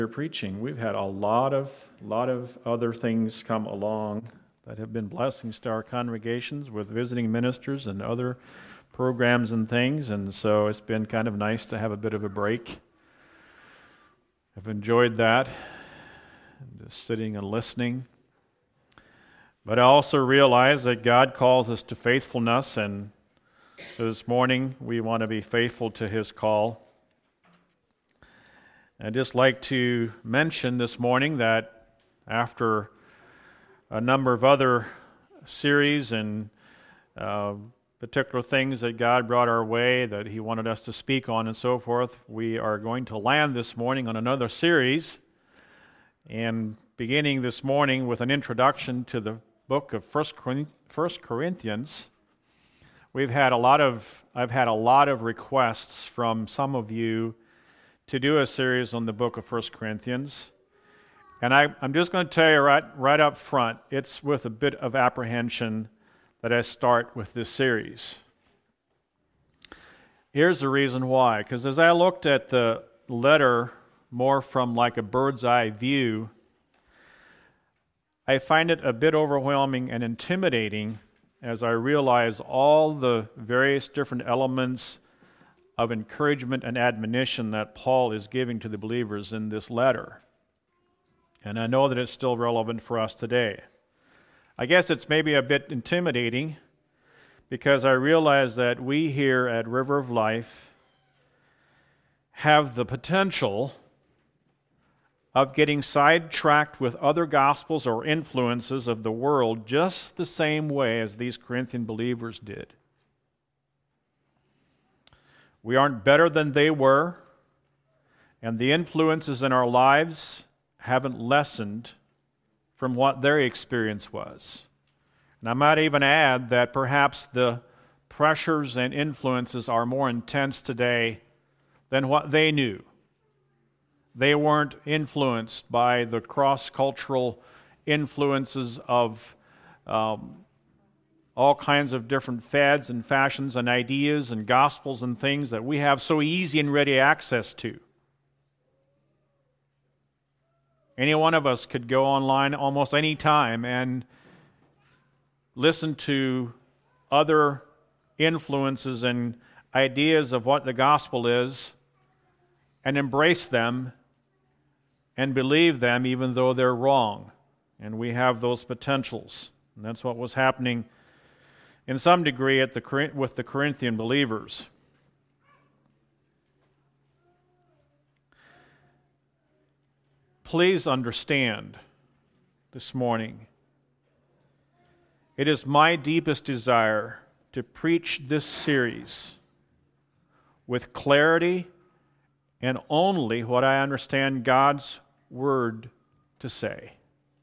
Preaching. We've had a lot of other things come along that have been blessings to our congregations with visiting ministers and other programs and things, and so it's been kind of nice to have a bit of a break. I've enjoyed that, just sitting and listening. But I also realize that God calls us to faithfulness, and so this morning we want to be faithful to His call. I'd just like to mention this morning that after a number of other series and particular things that God brought our way that He wanted us to speak on and so forth, we are going to land this morning on another series, and beginning this morning with an introduction to the book of 1 Corinthians. I've had a lot of requests from some of you to do a series on the book of 1 Corinthians. And I'm just going to tell you right up front, it's with a bit of apprehension that I start with this series. Here's the reason why. Because as I looked at the letter more from like a bird's eye view, I find it a bit overwhelming and intimidating as I realize all the various different elements of encouragement and admonition that Paul is giving to the believers in this letter. And I know that it's still relevant for us today. I guess it's maybe a bit intimidating because I realize that we here at River of Life have the potential of getting sidetracked with other gospels or influences of the world just the same way as these Corinthian believers did. We aren't better than they were, and the influences in our lives haven't lessened from what their experience was. And I might even add that perhaps the pressures and influences are more intense today than what they knew. They weren't influenced by the cross-cultural influences of all kinds of different fads and fashions and ideas and gospels and things that we have so easy and ready access to. Any one of us could go online almost any time and listen to other influences and ideas of what the gospel is and embrace them and believe them even though they're wrong. And we have those potentials. And that's what was happening in some degree with the Corinthian believers. Please understand this morning, it is my deepest desire to preach this series with clarity and only what I understand God's Word to say.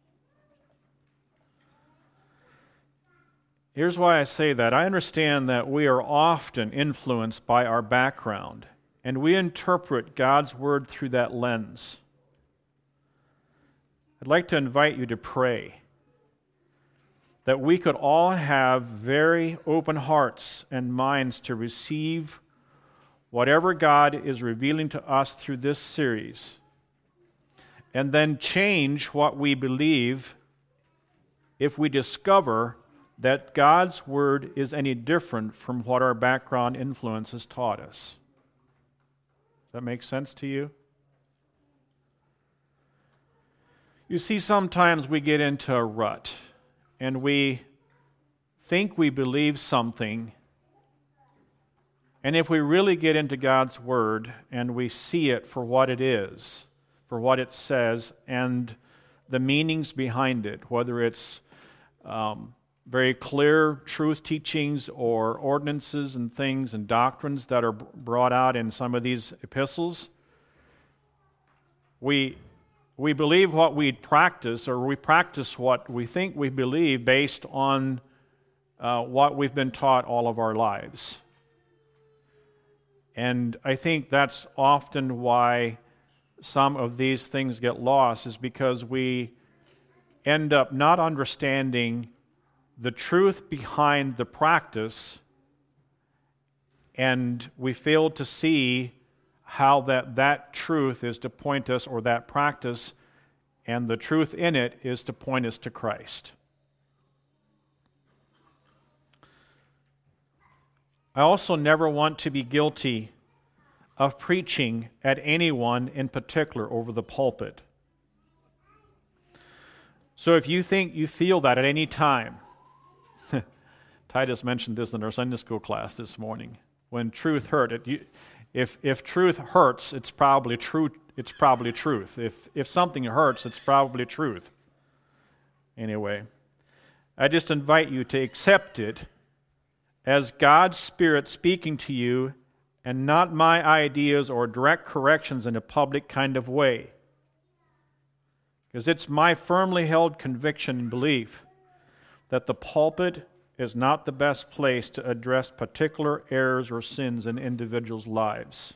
Here's why I say that. I understand that we are often influenced by our background, and we interpret God's Word through that lens. I'd like to invite you to pray that we could all have very open hearts and minds to receive whatever God is revealing to us through this series, and then change what we believe if we discover that God's Word is any different from what our background influence has taught us. Does that make sense to you? You see, sometimes we get into a rut, and we think we believe something, and if we really get into God's Word and we see it for what it is, for what it says, and the meanings behind it, whether it's very clear truth teachings or ordinances and things and doctrines that are brought out in some of these epistles, we believe what we practice, or we practice what we think we believe based on what we've been taught all of our lives. And I think that's often why some of these things get lost, is because we end up not understanding the truth behind the practice, and we fail to see how that truth is to point us, or that practice, and the truth in it is to point us to Christ. I also never want to be guilty of preaching at anyone in particular over the pulpit. So if you think you feel that at any time, Titus mentioned this in our Sunday school class this morning. When truth hurt, if truth hurts, it's probably true. It's probably truth. If something hurts, it's probably truth. Anyway, I just invite you to accept it as God's Spirit speaking to you, and not my ideas or direct corrections in a public kind of way. Because it's my firmly held conviction and belief that the pulpit is not the best place to address particular errors or sins in individuals' lives.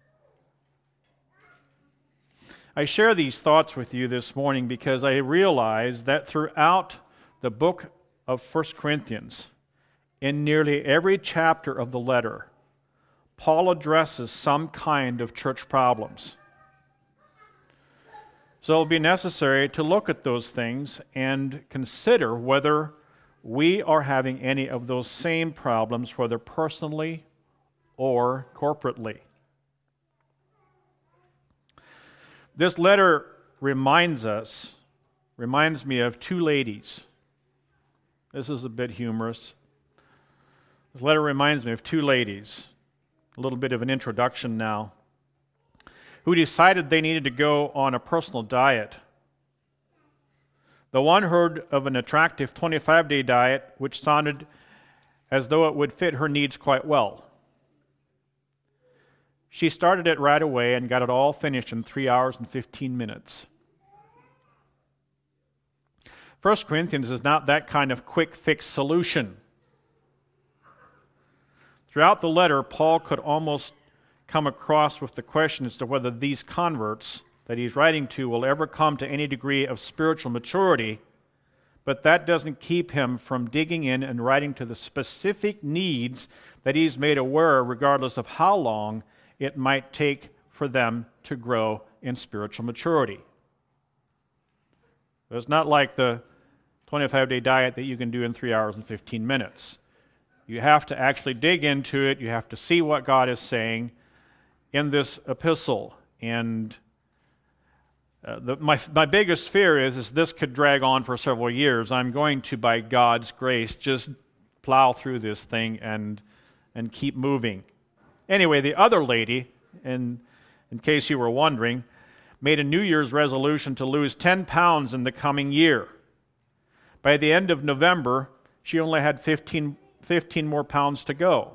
I share these thoughts with you this morning because I realize that throughout the book of 1 Corinthians, in nearly every chapter of the letter, Paul addresses some kind of church problems. So it'll be necessary to look at those things and consider whether we are having any of those same problems, whether personally or corporately. This letter reminds me of two ladies. This is a bit humorous. This letter reminds me of two ladies, a little bit of an introduction now, who decided they needed to go on a personal diet. The one heard of an attractive 25-day diet, which sounded as though it would fit her needs quite well. She started it right away and got it all finished in 3 hours and 15 minutes. 1 Corinthians is not that kind of quick fix solution. Throughout the letter, Paul could almost come across with the question as to whether these converts that he's writing to will ever come to any degree of spiritual maturity, but that doesn't keep him from digging in and writing to the specific needs that he's made aware, regardless of how long it might take for them to grow in spiritual maturity. It's not like the 25-day diet that you can do in 3 hours and 15 minutes. You have to actually dig into it. You have to see what God is saying in this epistle. And my biggest fear is this could drag on for several years. I'm going to, by God's grace, just plow through this thing and keep moving. Anyway, the other lady, in case you were wondering, made a New Year's resolution to lose 10 pounds in the coming year. By the end of November, she only had 15 more pounds to go.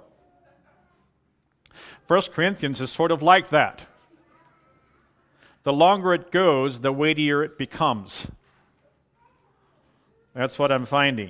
1 Corinthians is sort of like that. The longer it goes, the weightier it becomes. That's what I'm finding.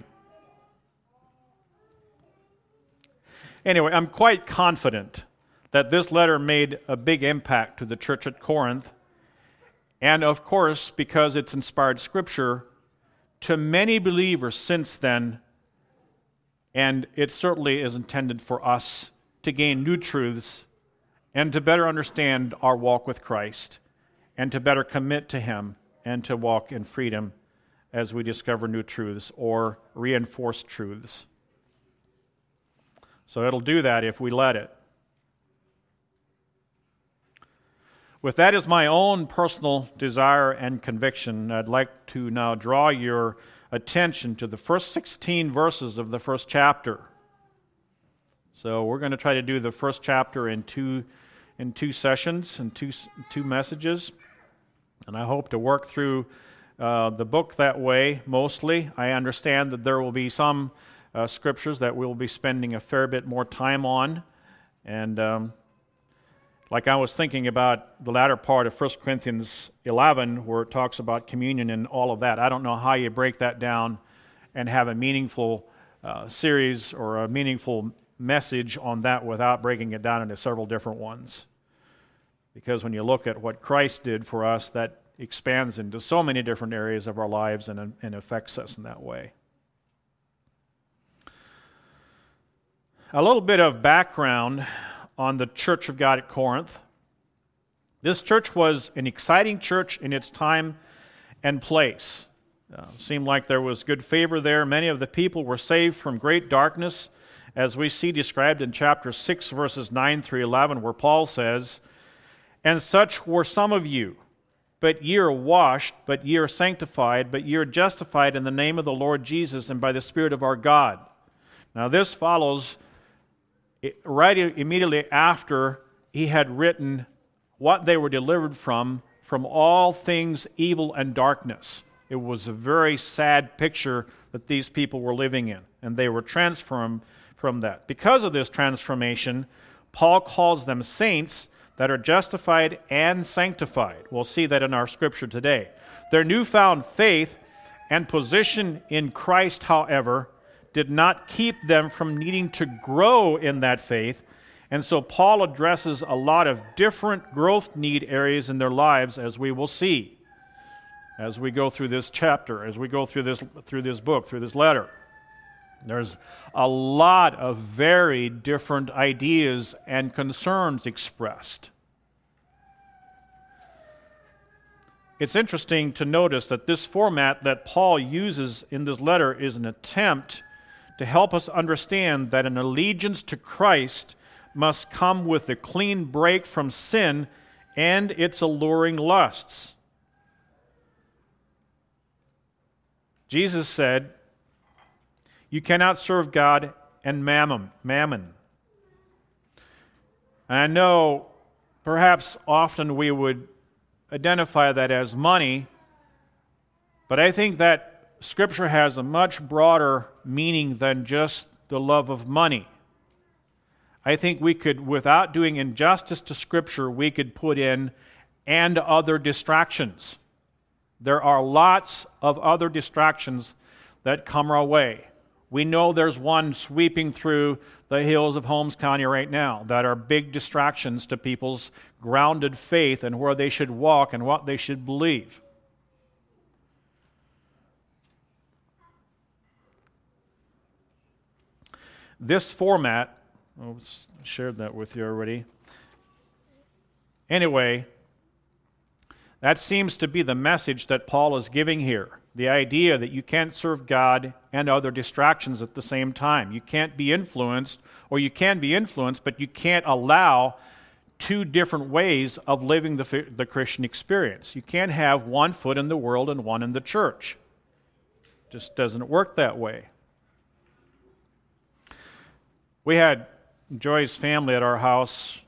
Anyway, I'm quite confident that this letter made a big impact to the church at Corinth, and of course, because it's inspired Scripture, to many believers since then, and it certainly is intended for us to gain new truths and to better understand our walk with Christ and to better commit to Him and to walk in freedom as we discover new truths or reinforce truths. So it'll do that if we let it. With that as my own personal desire and conviction, I'd like to now draw your attention to the first 16 verses of the first chapter. So we're going to try to do the first chapter in two sessions, in two messages, and I hope to work through the book that way mostly. I understand that there will be some scriptures that we'll be spending a fair bit more time on, and like I was thinking about the latter part of 1 Corinthians 11, where it talks about communion and all of that. I don't know how you break that down and have a meaningful series or a meaningful message on that without breaking it down into several different ones. Because when you look at what Christ did for us, that expands into so many different areas of our lives and affects us in that way. A little bit of background on the Church of God at Corinth. This church was an exciting church in its time and place. Seemed like there was good favor there. Many of the people were saved from great darkness, as we see described in chapter 6, verses 9 through 11, where Paul says, "And such were some of you, but ye are washed, but ye are sanctified, but ye are justified in the name of the Lord Jesus and by the Spirit of our God." Now this follows right immediately after he had written what they were delivered from all things evil and darkness. It was a very sad picture that these people were living in, and they were transformed from that. Because of this transformation, Paul calls them saints that are justified and sanctified. We'll see that in our scripture today. Their newfound faith and position in Christ, however, did not keep them from needing to grow in that faith, and so Paul addresses a lot of different growth need areas in their lives, as we will see as we go through this chapter, as we go through this book, through this letter. There's a lot of very different ideas and concerns expressed. It's interesting to notice that this format that Paul uses in this letter is an attempt to help us understand that an allegiance to Christ must come with a clean break from sin and its alluring lusts. Jesus said, "You cannot serve God and mammon." And I know perhaps often we would identify that as money, but I think that Scripture has a much broader meaning than just the love of money. I think we could, without doing injustice to Scripture, we could put in "and other distractions." There are lots of other distractions that come our way. We know there's one sweeping through the hills of Holmes County right now that are big distractions to people's grounded faith and where they should walk and what they should believe. This format, I shared that with you already. Anyway, that seems to be the message that Paul is giving here. The idea that you can't serve God and other distractions at the same time. You can't be influenced, or you can be influenced, but you can't allow two different ways of living the Christian experience. You can't have one foot in the world and one in the church. It just doesn't work that way. We had Joy's family at our house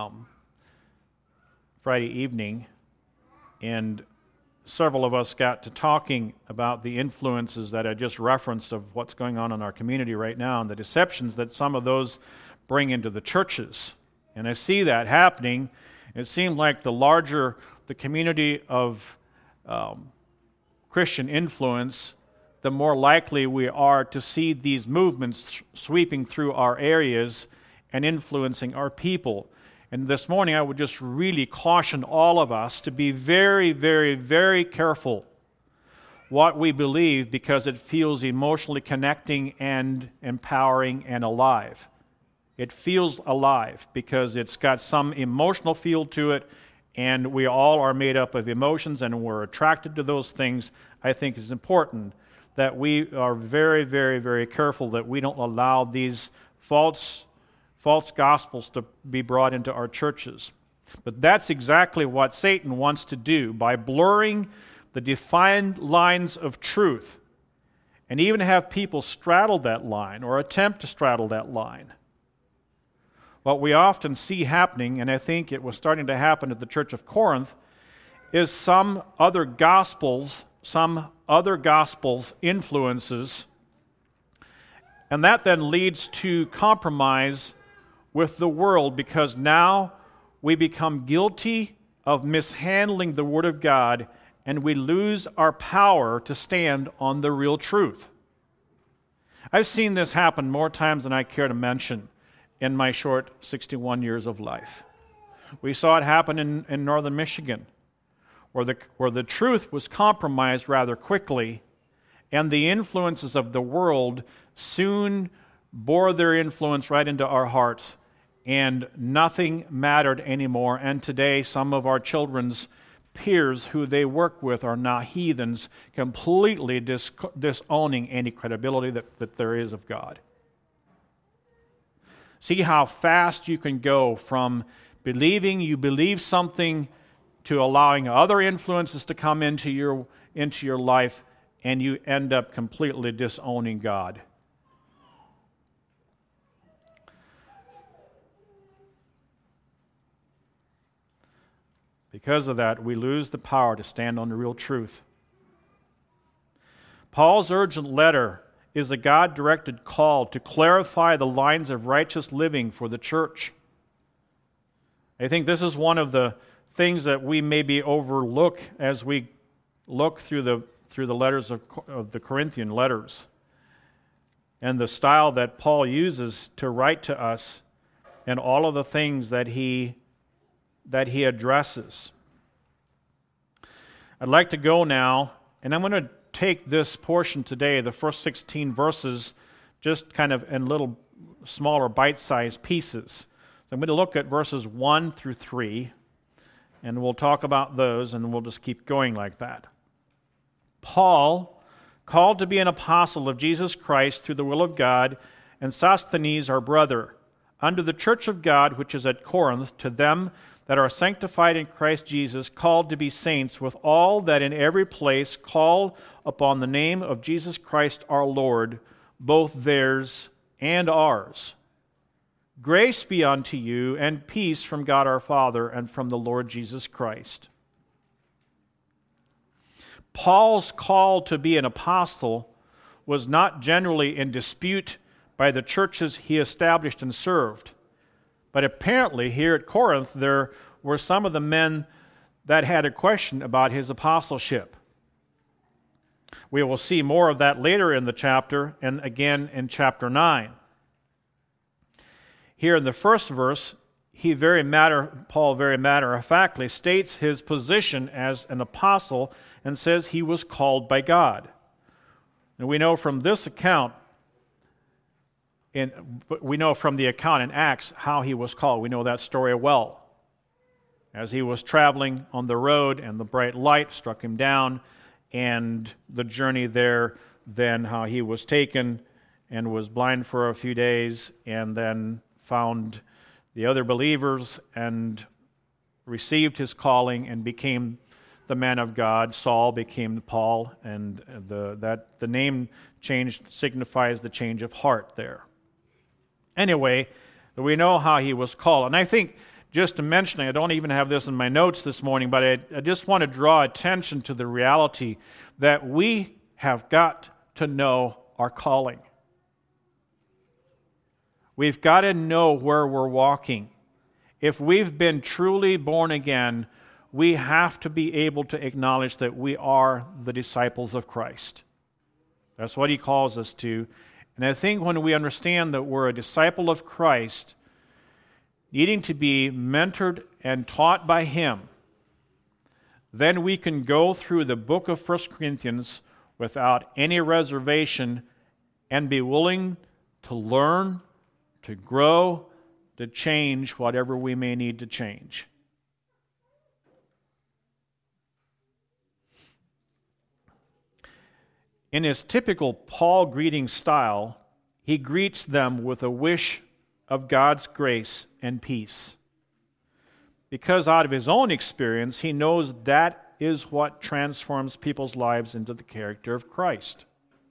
Friday evening, and several of us got to talking about the influences that I just referenced of what's going on in our community right now and the deceptions that some of those bring into the churches. And I see that happening. It seemed like the larger the community of Christian influence, the more likely we are to see these movements sweeping through our areas and influencing our people. And this morning, I would just really caution all of us to be very, very, very careful what we believe, because it feels emotionally connecting and empowering and alive. It feels alive because it's got some emotional feel to it, and we all are made up of emotions and we're attracted to those things. I think it's important that we are very, very, very careful that we don't allow these false gospels to be brought into our churches. But that's exactly what Satan wants to do by blurring the defined lines of truth and even have people straddle that line or attempt to straddle that line. What we often see happening, and I think it was starting to happen at the Church of Corinth, is some other gospels influences, and that then leads to compromise with the world, because now we become guilty of mishandling the Word of God and we lose our power to stand on the real truth. I've seen this happen more times than I care to mention in my short 61 years of life. We saw it happen in northern Michigan, where the truth was compromised rather quickly, and the influences of the world soon bore their influence right into our hearts, and nothing mattered anymore. And today, some of our children's peers who they work with are now heathens, completely disowning any credibility that there is of God. See how fast you can go from believing you believe something to allowing other influences to come into your life, and you end up completely disowning God. Because of that, we lose the power to stand on the real truth. Paul's urgent letter is a God-directed call to clarify the lines of righteous living for the church. I think this is one of the things that we maybe overlook as we look through the letters of the Corinthian letters, and the style that Paul uses to write to us, and all of the things that he addresses. I'd like to go now, and I'm going to take this portion today, the first 16 verses, just kind of in little smaller bite-sized pieces. So I'm going to look at verses 1 through 3, and we'll talk about those, and we'll just keep going like that. Paul, called to be an apostle of Jesus Christ through the will of God, and Sosthenes our brother, unto the church of God which is at Corinth, to them that are sanctified in Christ Jesus, called to be saints, with all that in every place call upon the name of Jesus Christ our Lord, both theirs and ours. Grace be unto you, and peace from God our Father and from the Lord Jesus Christ. Paul's call to be an apostle was not generally in dispute by the churches he established and served. But apparently here at Corinth, there were some of the men that had a question about his apostleship. We will see more of that later in the chapter, and again in chapter 9. Here in the first verse, Paul very matter-of-factly states his position as an apostle and says he was called by God. And we know from this account, we know from the account in Acts how he was called. We know that story well. As he was traveling on the road and the bright light struck him down, and the journey there, then how he was taken and was blind for a few days, and then found the other believers and received his calling and became the man of God. Saul became Paul, and the name change signifies the change of heart there. Anyway, we know how he was called. And I think, just to mention, I don't even have this in my notes this morning, but I just want to draw attention to the reality that we have got to know our calling. We've got to know where we're walking. If we've been truly born again, we have to be able to acknowledge that we are the disciples of Christ. That's what he calls us to. And I think when we understand that we're a disciple of Christ, needing to be mentored and taught by him, then we can go through the book of 1 Corinthians without any reservation and be willing to learn, to grow, to change whatever we may need to change. In his typical Paul greeting style, he greets them with a wish of God's grace and peace. Because out of his own experience, he knows that is what transforms people's lives into the character of Christ.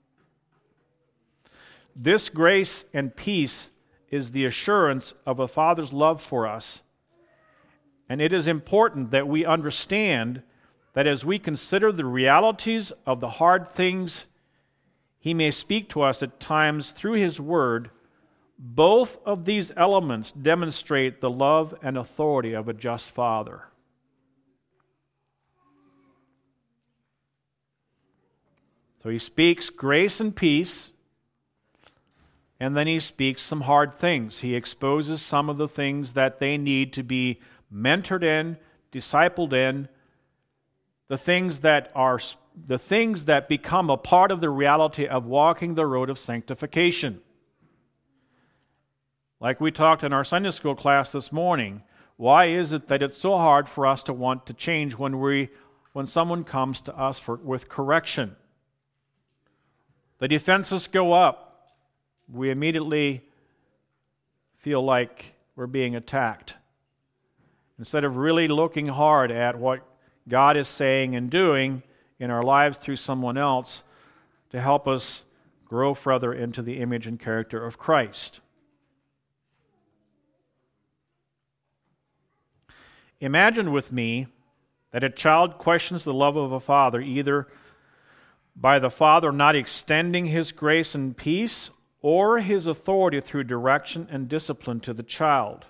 This grace and peace is the assurance of a Father's love for us. And it is important that we understand that as we consider the realities of the hard things he may speak to us at times through his word, both of these elements demonstrate the love and authority of a just Father. So he speaks grace and peace, and then he speaks some hard things. He exposes some of the things that they need to be mentored in, discipled in, the things that become a part of the reality of walking the road of sanctification. Like we talked in our Sunday school class this morning, why is it that it's so hard for us to want to change when someone comes to us with correction? The defenses go up. We immediately feel like we're being attacked. Instead of really looking hard at what God is saying and doing in our lives through someone else to help us grow further into the image and character of Christ. Imagine with me that a child questions the love of a father either by the father not extending his grace and peace or his authority through direction and discipline to the child.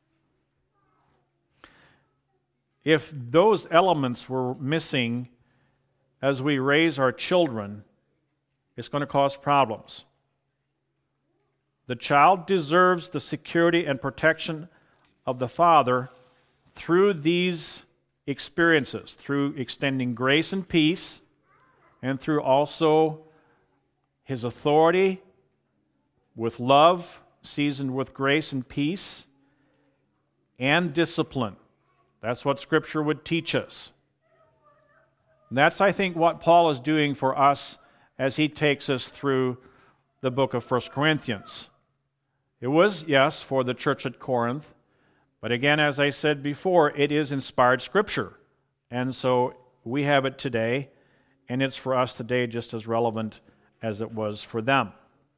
If those elements were missing as we raise our children, it's going to cause problems. The child deserves the security and protection of the father through these experiences, through extending grace and peace, and through also his authority with love, seasoned with grace and peace, and discipline. That's what Scripture would teach us. And that's, I think, what Paul is doing for us as he takes us through the book of 1 Corinthians. It was, yes, for the church at Corinth, but again, as I said before, it is inspired Scripture. And so we have it today, and it's for us today just as relevant as it was for them.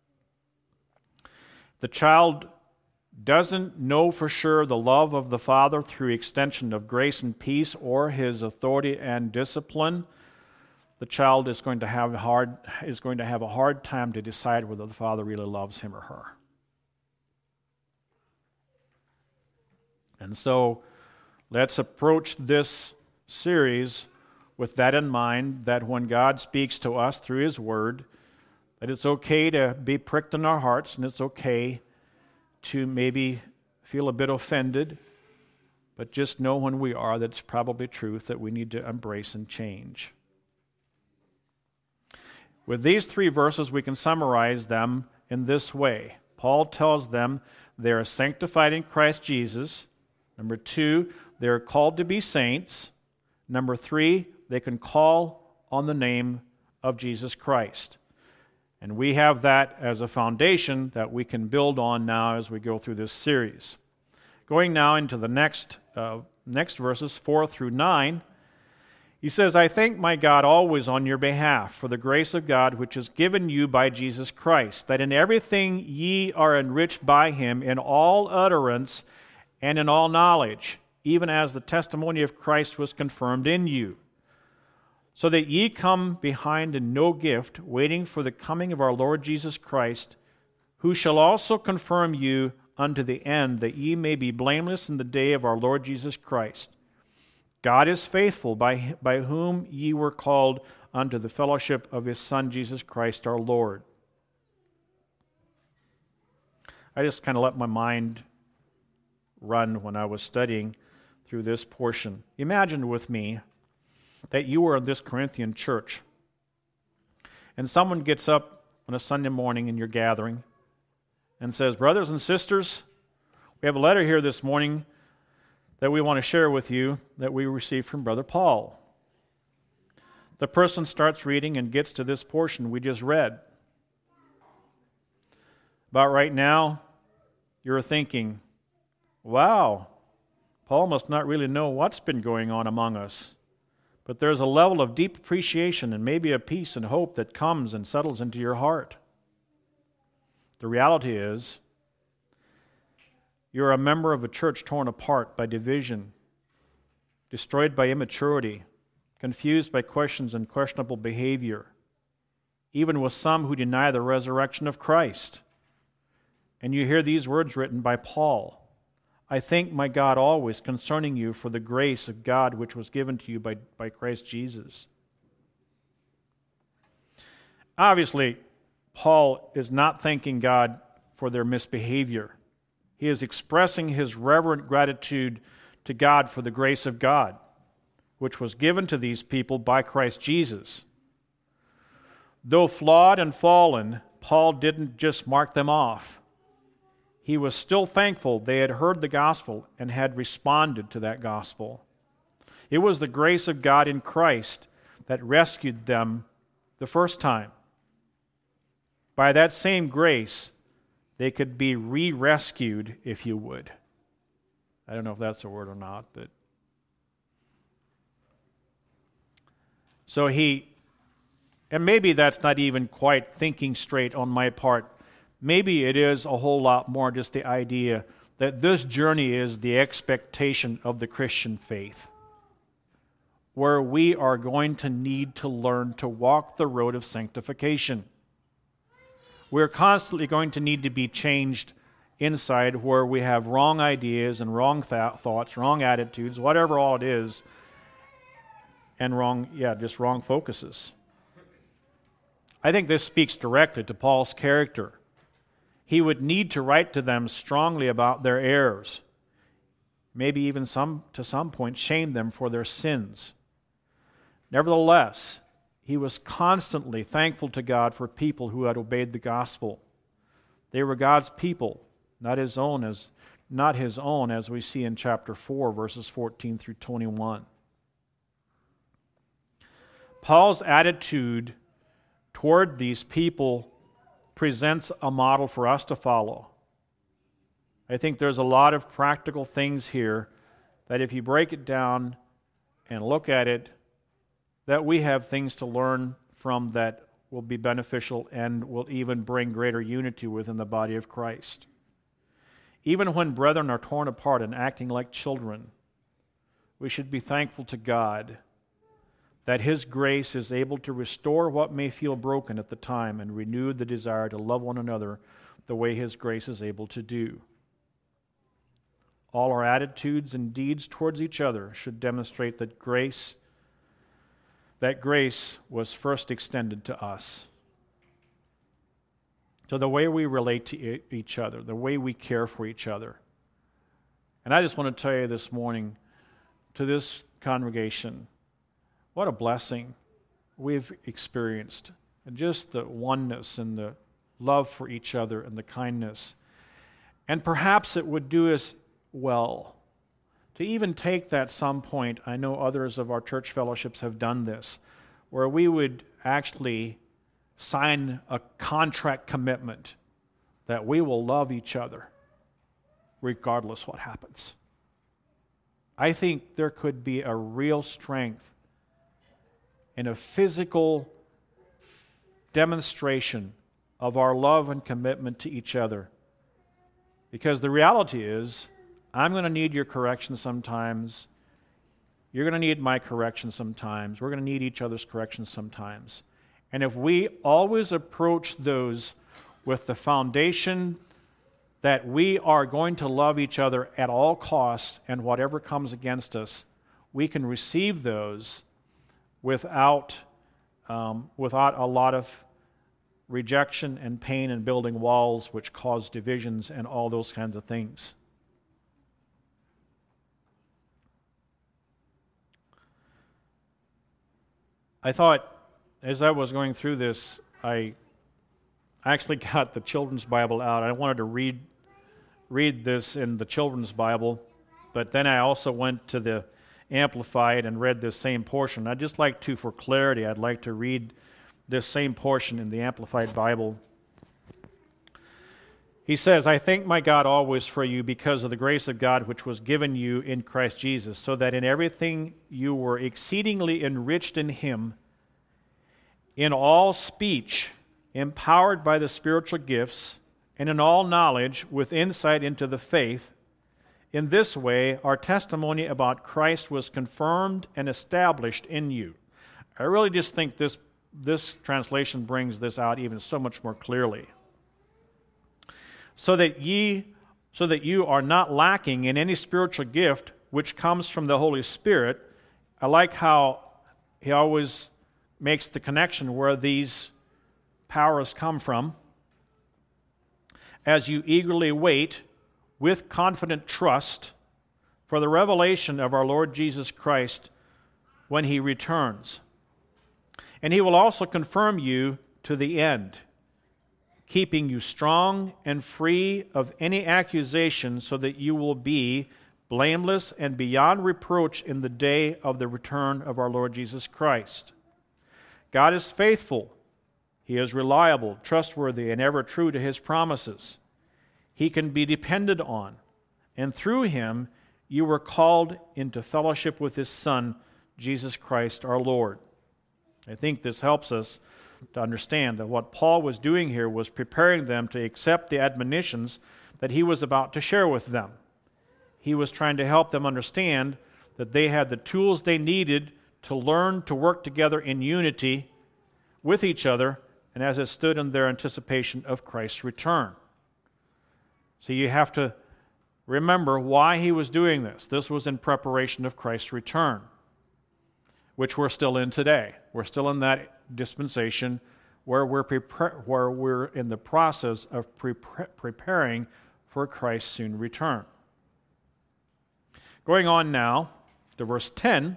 The child doesn't know for sure the love of the Father through extension of grace and peace or his authority and discipline. The child is going to have a hard time to decide whether the Father really loves him or her. And so let's approach this series with that in mind, that when God speaks to us through His Word, that it's okay to be pricked in our hearts, and it's okay to maybe feel a bit offended, but just know when we are that it's probably truth that we need to embrace and change. With these 3 verses, we can summarize them in this way. Paul tells them they are sanctified in Christ Jesus. Number 2, they are called to be saints. Number 3, they can call on the name of Jesus Christ. And we have that as a foundation that we can build on now as we go through this series. Going now into the next verses, 4 through 9, he says, I thank my God always on your behalf for the grace of God which is given you by Jesus Christ, that in everything ye are enriched by him in all utterance and in all knowledge, even as the testimony of Christ was confirmed in you, so that ye come behind in no gift, waiting for the coming of our Lord Jesus Christ, who shall also confirm you unto the end, that ye may be blameless in the day of our Lord Jesus Christ. God is faithful, by whom ye were called unto the fellowship of his Son, Jesus Christ our Lord. I just kind of let my mind run when I was studying through this portion. Imagine with me that you were in this Corinthian church, and someone gets up on a Sunday morning in your gathering and says, brothers and sisters, we have a letter here this morning that we want to share with you that we received from Brother Paul. The person starts reading and gets to this portion we just read. About right now, you're thinking, wow, Paul must not really know what's been going on among us. But there's a level of deep appreciation and maybe a peace and hope that comes and settles into your heart. The reality is, you're a member of a church torn apart by division, destroyed by immaturity, confused by questions and questionable behavior, even with some who deny the resurrection of Christ. And you hear these words written by Paul, I thank my God always concerning you for the grace of God which was given to you by Christ Jesus. Obviously, Paul is not thanking God for their misbehavior. He is expressing his reverent gratitude to God for the grace of God, which was given to these people by Christ Jesus. Though flawed and fallen, Paul didn't just mark them off. he was still thankful they had heard the gospel and had responded to that gospel. It was the grace of God in Christ that rescued them the first time. By that same grace, they could be re-rescued, if you would. I don't know if that's a word or not, but so and maybe that's not even quite thinking straight on my part. Maybe it is a whole lot more just the idea that this journey is the expectation of the Christian faith, where we are going to need to learn to walk the road of sanctification. We're constantly going to need to be changed inside, where we have wrong ideas and wrong thoughts, wrong attitudes, whatever all it is, and wrong focuses. I think this speaks directly to Paul's character. He would need to write to them strongly about their errors, maybe even to some point shame them for their sins. Nevertheless, he was constantly thankful to God for people who had obeyed the gospel. They were God's people, not his own, as we see in chapter 4, verses 14 through 21. Paul's attitude toward these people presents a model for us to follow. I think there's a lot of practical things here that if you break it down and look at it, that we have things to learn from that will be beneficial and will even bring greater unity within the body of Christ. Even when brethren are torn apart and acting like children, we should be thankful to God that his grace is able to restore what may feel broken at the time and renew the desire to love one another the way his grace is able to do. All our attitudes and deeds towards each other should demonstrate that grace was first extended to us. So the way we relate to each other, the way we care for each other. And I just want to tell you this morning, to this congregation, what a blessing we've experienced. And just the oneness and the love for each other and the kindness. And perhaps it would do us well to even take that some point. I know others of our church fellowships have done this, where we would actually sign a contract commitment that we will love each other regardless what happens. I think there could be a real strength in a physical demonstration of our love and commitment to each other. Because the reality is, I'm going to need your correction sometimes. You're going to need my correction sometimes. We're going to need each other's correction sometimes. And if we always approach those with the foundation that we are going to love each other at all costs and whatever comes against us, we can receive those without a lot of rejection and pain and building walls which cause divisions and all those kinds of things. I thought, as I was going through this, I actually got the children's Bible out. I wanted to read this in the children's Bible, but then I also went to the Amplified and read this same portion. I'd just like to, for clarity, I'd like to read this same portion in the Amplified Bible. He says, I thank my God always for you because of the grace of God which was given you in Christ Jesus, so that in everything you were exceedingly enriched in him, in all speech, empowered by the spiritual gifts, and in all knowledge with insight into the faith. In this way, our testimony about Christ was confirmed and established in you. I really just think this translation brings this out even so much more clearly. So that you are not lacking in any spiritual gift which comes from the Holy Spirit. I like how he always makes the connection where these powers come from. As you eagerly wait with confident trust for the revelation of our Lord Jesus Christ when he returns. And he will also confirm you to the end, keeping you strong and free of any accusation, so that you will be blameless and beyond reproach in the day of the return of our Lord Jesus Christ. God is faithful. He is reliable, trustworthy, and ever true to His promises. He can be depended on, and through Him you were called into fellowship with His Son, Jesus Christ our Lord. I think this helps us to understand that what Paul was doing here was preparing them to accept the admonitions that he was about to share with them. He was trying to help them understand that they had the tools they needed to learn to work together in unity with each other, and as it stood in their anticipation of Christ's return. So you have to remember why he was doing this. This was in preparation of Christ's return, which we're still in today. We're still in that dispensation where we're in the process of preparing for Christ's soon return. Going on now to verse 10.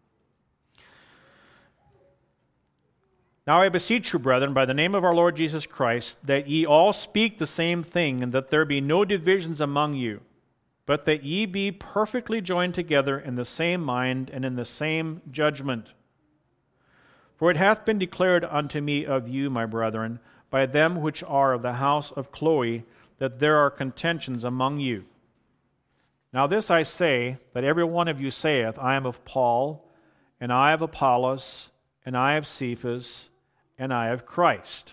Now I beseech you, brethren, by the name of our Lord Jesus Christ, that ye all speak the same thing, and that there be no divisions among you, but that ye be perfectly joined together in the same mind and in the same judgment. For it hath been declared unto me of you, my brethren, by them which are of the house of Chloe, that there are contentions among you. Now this I say, that every one of you saith, I am of Paul, and I of Apollos, and I of Cephas, and I of Christ.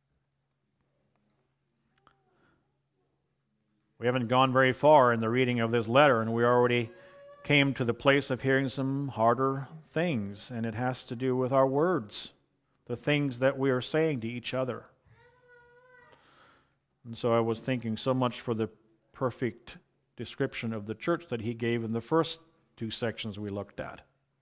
We haven't gone very far in the reading of this letter, and we already came to the place of hearing some harder things, and it has to do with our words, the things that we are saying to each other. And so I was thinking so much for the perfect description of the church that he gave in the first two sections we looked at.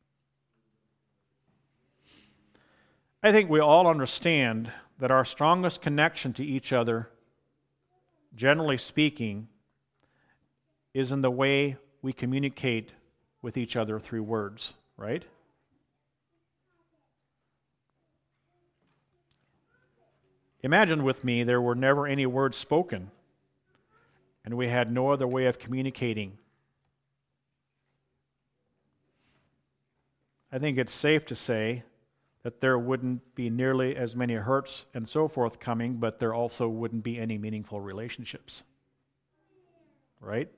I think we all understand that our strongest connection to each other, generally speaking, is in the way we communicate with each other through words, right? Imagine with me there were never any words spoken, and we had no other way of communicating. I think it's safe to say that there wouldn't be nearly as many hurts and so forth coming, but there also wouldn't be any meaningful relationships. Right?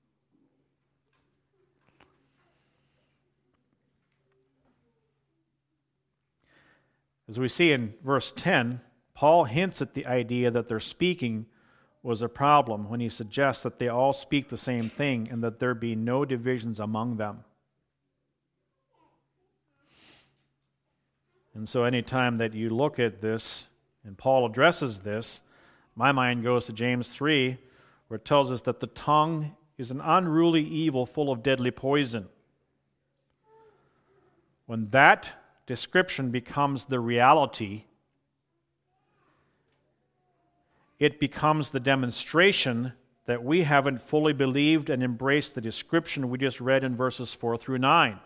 As we see in verse 10, Paul hints at the idea that their speaking was a problem when he suggests that they all speak the same thing and that there be no divisions among them. And so anytime that you look at this, and Paul addresses this, my mind goes to James 3, where it tells us that the tongue is an unruly evil full of deadly poison. When that description becomes the reality, it becomes the demonstration that we haven't fully believed and embraced the description we just read in verses 4 through 9.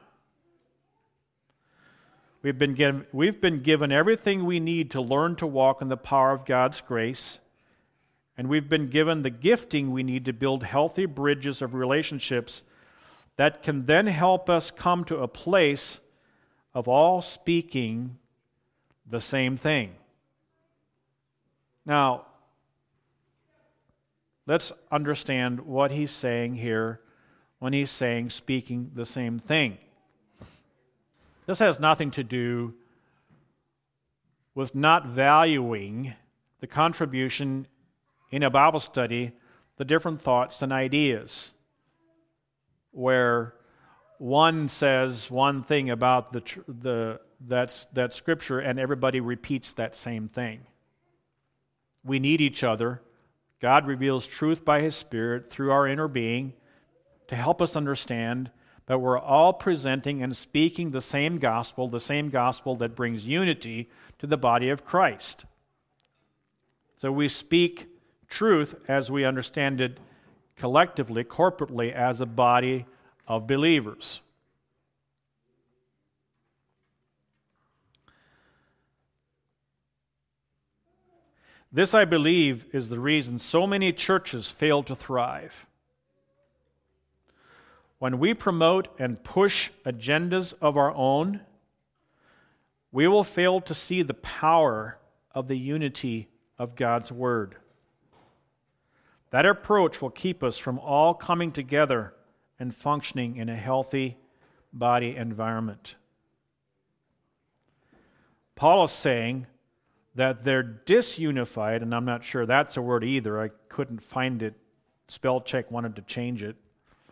We've been given everything we need to learn to walk in the power of God's grace, and we've been given the gifting we need to build healthy bridges of relationships that can then help us come to a place of all speaking the same thing. Now, let's understand what he's saying here when he's saying speaking the same thing. This has nothing to do with not valuing the contribution in a Bible study, the different thoughts and ideas, where one says one thing about that scripture and everybody repeats that same thing. We need each other. God reveals truth by His Spirit through our inner being to help us understand that we're all presenting and speaking the same gospel that brings unity to the body of Christ. So we speak truth as we understand it collectively, corporately, as a body of believers. This, I believe, is the reason so many churches fail to thrive. When we promote and push agendas of our own, we will fail to see the power of the unity of God's Word. That approach will keep us from all coming together and functioning in a healthy body environment. Paul is saying that they're disunified, and I'm not sure that's a word either. I couldn't find it. Spell check wanted to change it.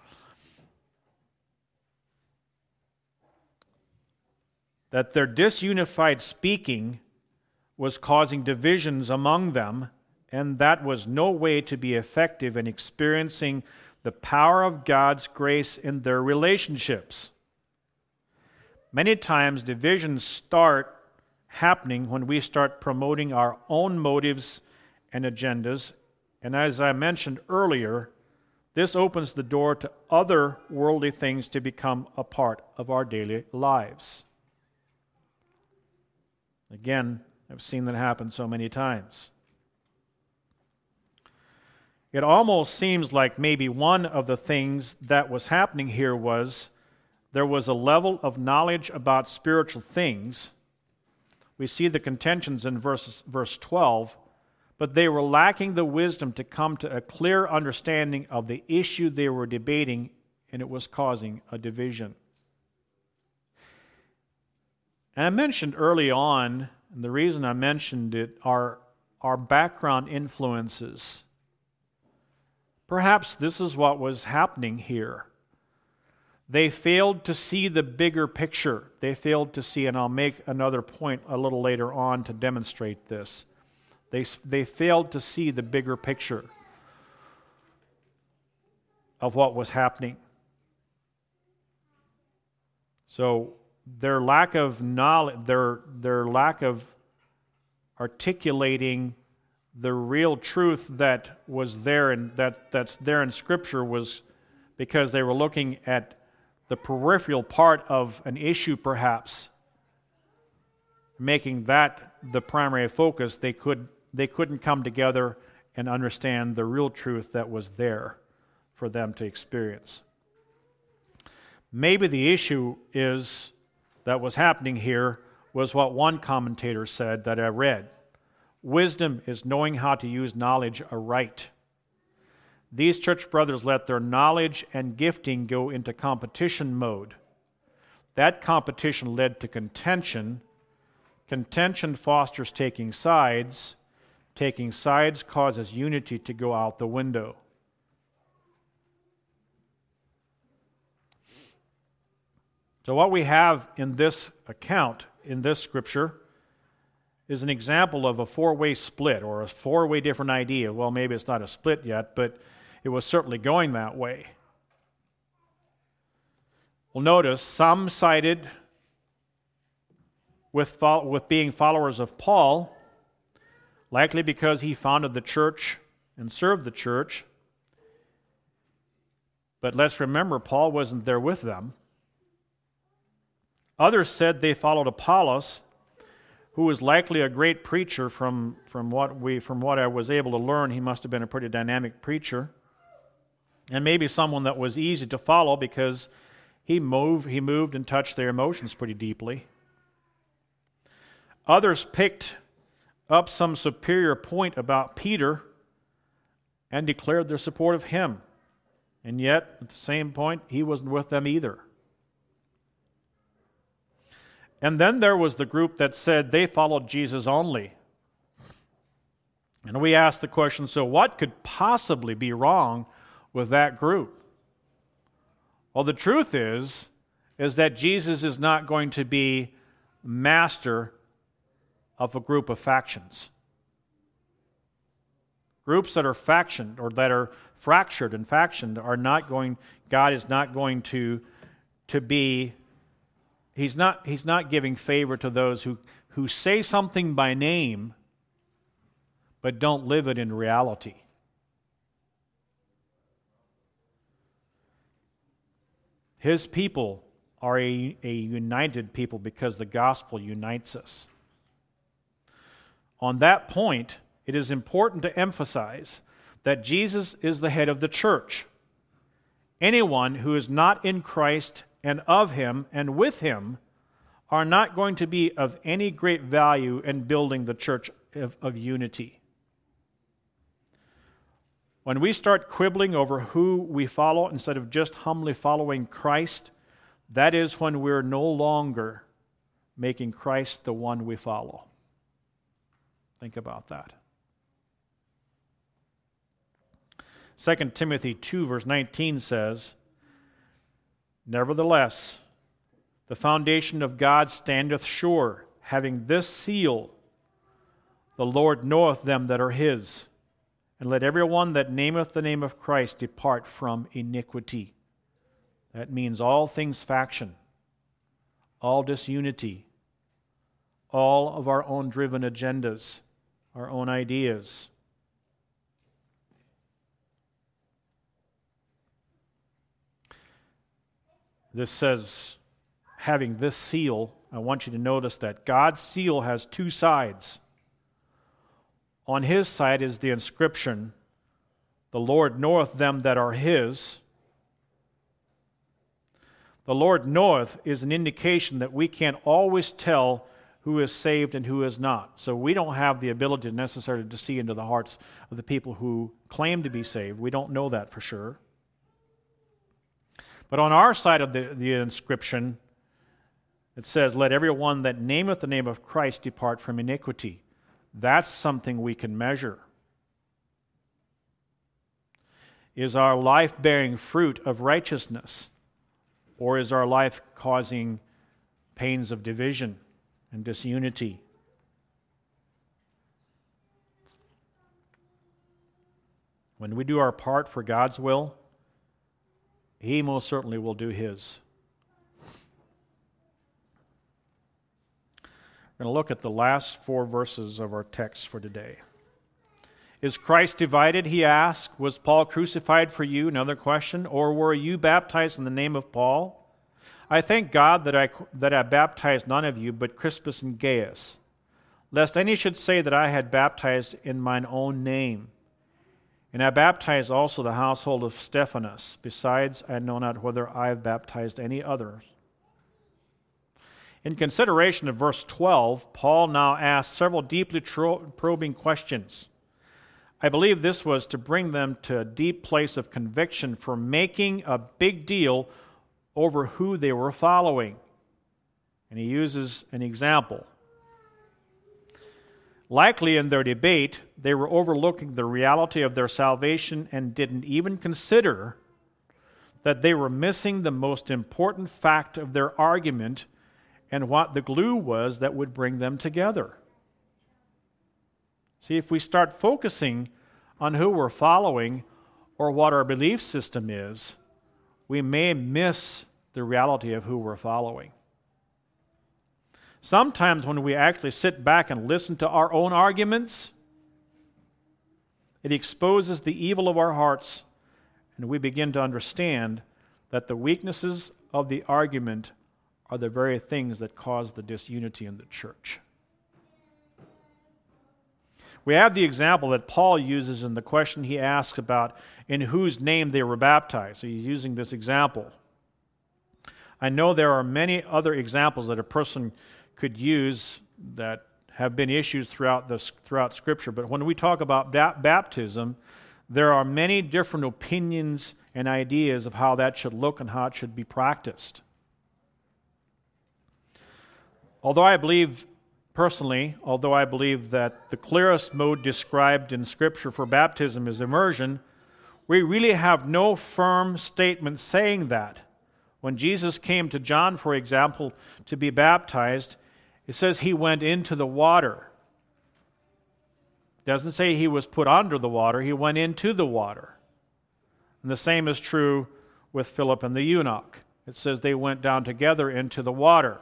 That their disunified speaking was causing divisions among them, and that was no way to be effective in experiencing the power of God's grace in their relationships. Many times divisions start happening when we start promoting our own motives and agendas, and as I mentioned earlier, this opens the door to other worldly things to become a part of our daily lives. Again, I've seen that happen so many times. It almost seems like maybe one of the things that was happening here was there was a level of knowledge about spiritual things. We see the contentions in verse 12, but they were lacking the wisdom to come to a clear understanding of the issue they were debating, and it was causing a division. And I mentioned early on, and the reason I mentioned it are our background influences. Perhaps this is what was happening here. They failed to see the bigger picture. They failed to see, and I'll make another point a little later on to demonstrate this. They failed to see the bigger picture of what was happening. So their lack of knowledge, their lack of articulating the real truth that was there and that's there in Scripture was because they were looking at the peripheral part of an issue, perhaps, making that the primary focus. They couldn't come together and understand the real truth that was there for them to experience. Maybe the issue is that was happening here was what one commentator said that I read. Wisdom is knowing how to use knowledge aright. These church brothers let their knowledge and gifting go into competition mode. That competition led to contention. Contention fosters taking sides. Taking sides causes unity to go out the window. So what we have in this account, in this scripture, is an example of a four-way split or a four-way different idea. Well, maybe it's not a split yet, but it was certainly going that way. Well, notice some sided with being followers of Paul, likely because he founded the church and served the church. But let's remember, Paul wasn't there with them. Others said they followed Apollos, who was likely a great preacher from what I was able to learn. He must have been a pretty dynamic preacher. And maybe someone that was easy to follow because he moved and touched their emotions pretty deeply. Others picked up some superior point about Peter and declared their support of him. And yet, at the same point, he wasn't with them either. And then there was the group that said they followed Jesus only. And we asked the question, so what could possibly be wrong with that group? Well, the truth is that Jesus is not going to be master of a group of factions. Groups that are factioned or that are fractured and factioned are not going, God is not going to be, He's not giving favor to those who say something by name but don't live it in reality. His people are a united people because the gospel unites us. On that point, it is important to emphasize that Jesus is the head of the church. Anyone who is not in Christ and of Him and with Him are not going to be of any great value in building the church of unity. When we start quibbling over who we follow instead of just humbly following Christ, that is when we're no longer making Christ the one we follow. Think about that. 2 Timothy 2 verse 19 says, "Nevertheless, the foundation of God standeth sure, having this seal, the Lord knoweth them that are His. And let every one that nameth the name of Christ depart from iniquity." That means all things faction, all disunity, all of our own driven agendas, our own ideas. This says, having this seal, I want you to notice that God's seal has two sides. On His side is the inscription, "The Lord knoweth them that are His." The Lord knoweth is an indication that we can't always tell who is saved and who is not. So we don't have the ability necessarily to see into the hearts of the people who claim to be saved. We don't know that for sure. But on our side of the inscription, it says, "Let every one that nameth the name of Christ depart from iniquity." That's something we can measure. Is our life bearing fruit of righteousness? Or is our life causing pains of division and disunity? When we do our part for God's will, He most certainly will do His. We're going to look at the last 4 verses of our text for today. Is Christ divided, he asked? Was Paul crucified for you? Another question. Or were you baptized in the name of Paul? I thank God that I baptized none of you but Crispus and Gaius, lest any should say that I had baptized in mine own name. And I baptized also the household of Stephanas. Besides, I know not whether I have baptized any others. In consideration of verse 12, Paul now asks several deeply probing questions. I believe this was to bring them to a deep place of conviction for making a big deal over who they were following. And he uses an example. Likely in their debate, they were overlooking the reality of their salvation and didn't even consider that they were missing the most important fact of their argument and what the glue was that would bring them together. See, if we start focusing on who we're following or what our belief system is, we may miss the reality of who we're following. Sometimes when we actually sit back and listen to our own arguments, it exposes the evil of our hearts, and we begin to understand that the weaknesses of the argument are the very things that cause the disunity in the church. We have the example that Paul uses in the question he asks about in whose name they were baptized. So he's using this example. I know there are many other examples that a person could use that have been issues throughout Scripture, but when we talk about baptism, there are many different opinions and ideas of how that should look and how it should be practiced. Although I believe that the clearest mode described in Scripture for baptism is immersion, we really have no firm statement saying that. When Jesus came to John, for example, to be baptized, it says he went into the water. It doesn't say he was put under the water, he went into the water. And the same is true with Philip and the eunuch. It says they went down together into the water.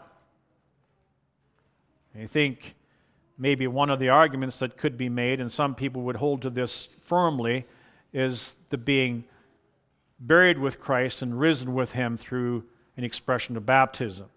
I think maybe one of the arguments that could be made, and some people would hold to this firmly, is the being buried with Christ and risen with Him through an expression of baptism.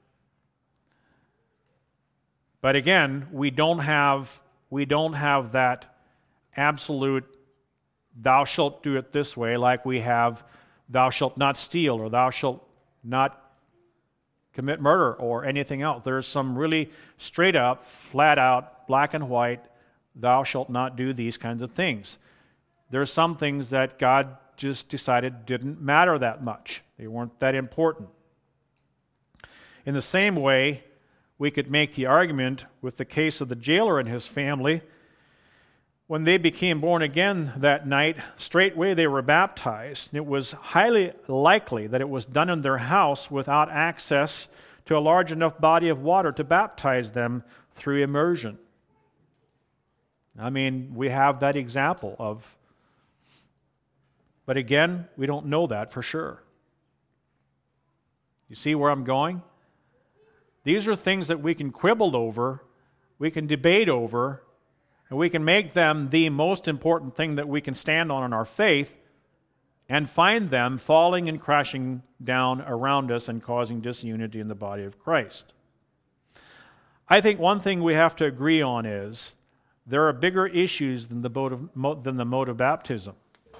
But again, we don't have that absolute, thou shalt do it this way, like we have, thou shalt not steal, or thou shalt not commit murder, or anything else. There's some really straight up, flat out, black and white, thou shalt not do these kinds of things. There are some things that God just decided didn't matter that much. They weren't that important. In the same way, we could make the argument with the case of the jailer and his family. When they became born again that night, straightway they were baptized. It was highly likely that it was done in their house without access to a large enough body of water to baptize them through immersion. I mean, we have that example of, but again, we don't know that for sure. You see where I'm going? These are things that we can quibble over, we can debate over, and we can make them the most important thing that we can stand on in our faith, and find them falling and crashing down around us and causing disunity in the body of Christ. I think one thing we have to agree on is there are bigger issues than the mode of baptism.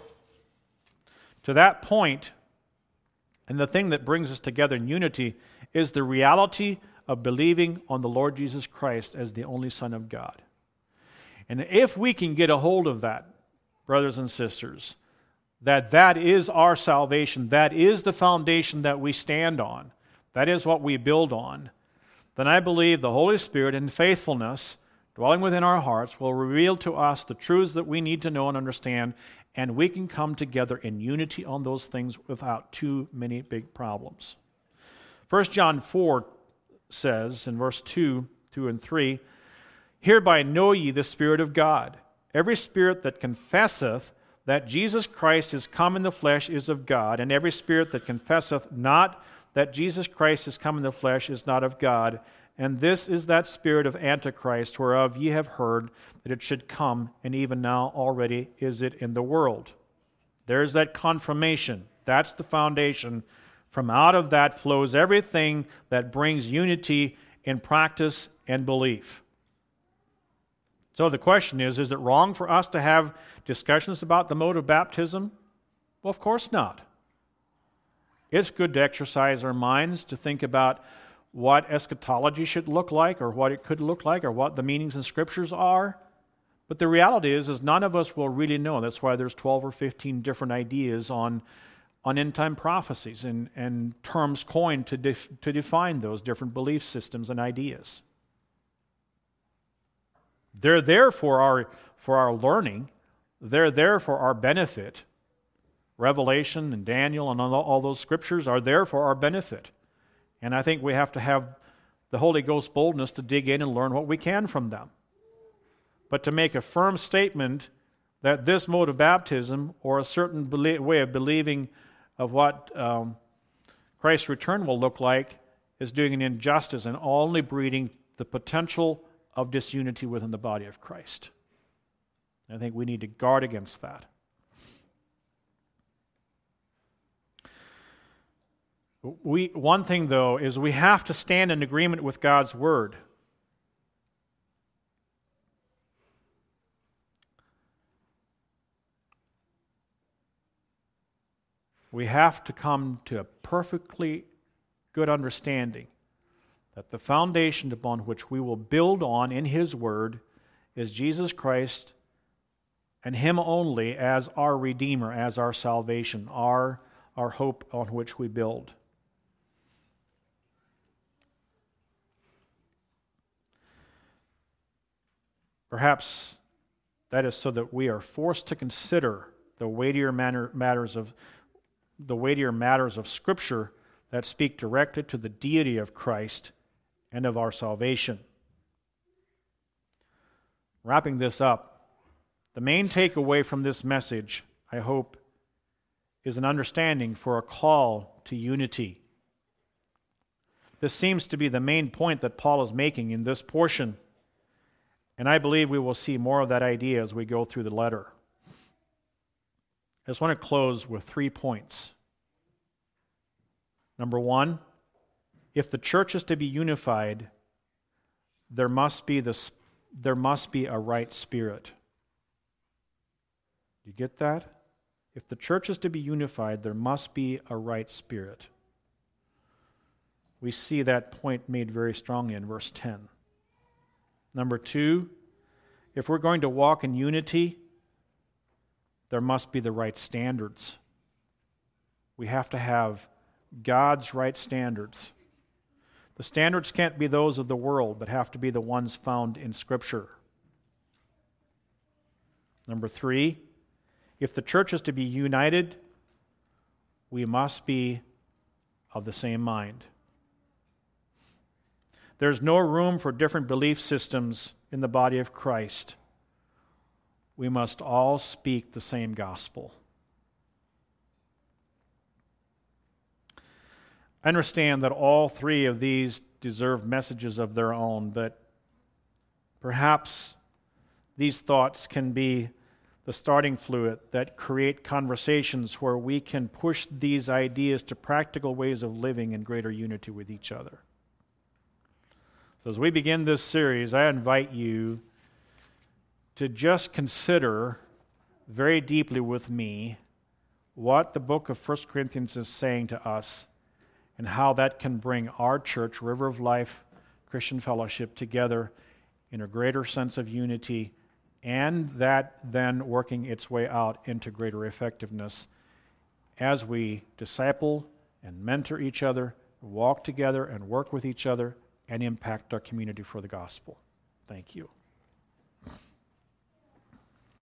To that point, and the thing that brings us together in unity is the reality of believing on the Lord Jesus Christ as the only Son of God. And if we can get a hold of that, brothers and sisters, that is our salvation, that is the foundation that we stand on, that is what we build on, then I believe the Holy Spirit in faithfulness, dwelling within our hearts, will reveal to us the truths that we need to know and understand, and we can come together in unity on those things without too many big problems. 1 John 4 says in verse 2 and 3, hereby know ye the Spirit of God. Every spirit that confesseth that Jesus Christ is come in the flesh is of God, and every spirit that confesseth not that Jesus Christ is come in the flesh is not of God. And this is that spirit of Antichrist, whereof ye have heard that it should come, and even now already is it in the world. There's that confirmation. That's the foundation. From out of that flows everything that brings unity in practice and belief. So the question is it wrong for us to have discussions about the mode of baptism? Well, of course not. It's good to exercise our minds to think about what eschatology should look like, or what it could look like, or what the meanings in Scriptures are. But the reality is none of us will really know. That's why there's 12 or 15 different ideas on end-time prophecies and terms coined to define those different belief systems and ideas. They're there for our learning. They're there for our benefit. Revelation and Daniel and all those scriptures are there for our benefit. And I think we have to have the Holy Ghost boldness to dig in and learn what we can from them. But to make a firm statement that this mode of baptism or a certain way of believing of what Christ's return will look like is doing an injustice and only breeding the potential of disunity within the body of Christ. I think we need to guard against that. One thing, though, is we have to stand in agreement with God's Word. We have to come to a perfectly good understanding that the foundation upon which we will build on in His Word is Jesus Christ and Him only as our Redeemer, as our salvation, our hope on which we build. Perhaps that is so that we are forced to consider the weightier matters of Scripture that speak directly to the deity of Christ and of our salvation. Wrapping this up, the main takeaway from this message, I hope, is an understanding for a call to unity. This seems to be the main point that Paul is making in this portion, and I believe we will see more of that idea as we go through the letter. I just want to close with 3 points. Number 1, if the church is to be unified, there must be a right spirit. You get that? If the church is to be unified, there must be a right spirit. We see that point made very strongly in verse 10. Number 2, if we're going to walk in unity, there must be the right standards. We have to have God's right standards. The standards can't be those of the world, but have to be the ones found in Scripture. Number 3, if the church is to be united, we must be of the same mind. There's no room for different belief systems in the body of Christ. We must all speak the same gospel. I understand that all 3 of these deserve messages of their own, but perhaps these thoughts can be the starting fluid that create conversations where we can push these ideas to practical ways of living in greater unity with each other. So as we begin this series, I invite you to just consider very deeply with me what the book of 1 Corinthians is saying to us and how that can bring our church, River of Life Christian Fellowship, together in a greater sense of unity, and that then working its way out into greater effectiveness as we disciple and mentor each other, walk together and work with each other, and impact our community for the gospel. Thank you.